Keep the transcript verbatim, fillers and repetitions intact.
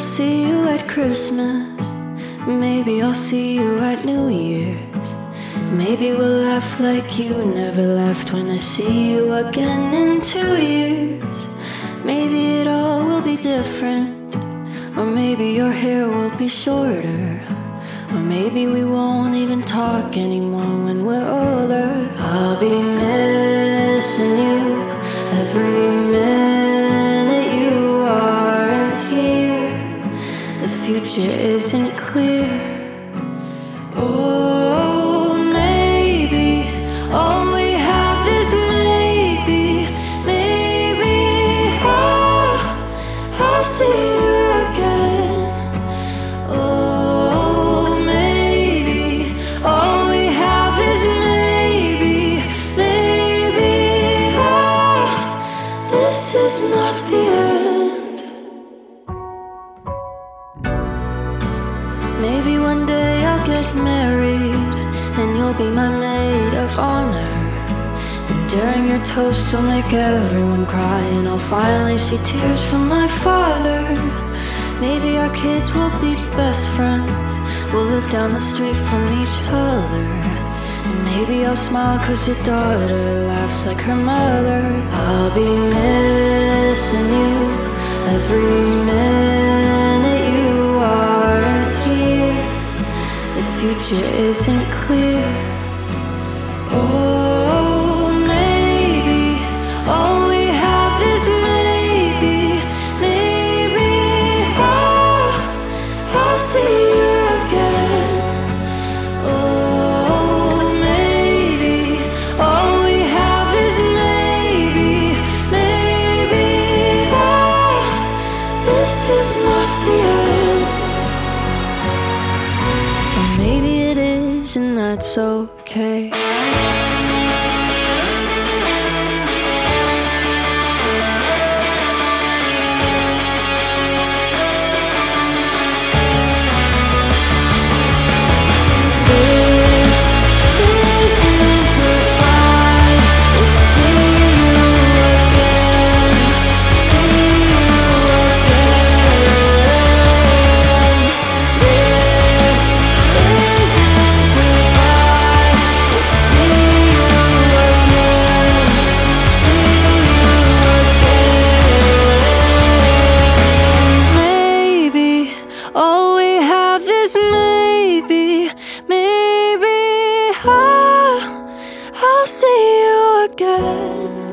see you at Christmas. Maybe I'll see you at New Year's. Maybe we'll laugh like you never laughed when I see you again in two years. Maybe it all will be different, or maybe your hair will be shorter, or maybe we won't even talk anymore when we're older. I'll be missing you every minute you aren't here. The future isn't clear. Oh, maybe all we have is maybe, maybe I'll, I'll see you again. Oh, maybe all we have is maybe, maybe oh, this is not the end. Maybe one day I'll get married and you'll be my maid of honor. And during your toast you'll make everyone cry, and I'll finally see tears from my father. Maybe our kids will be best friends, we'll live down the street from each other. And maybe I'll smile cause your daughter laughs like her mother. I'll be missing you every minute you aren't here. The future isn't clear. Oh, maybe all we have is maybe, maybe I'll, I'll see you again. Oh, maybe all we have is maybe, maybe oh, this is not the end. Or maybe it is, and that's okay. All we have is maybe, maybe I'll, I'll see you again.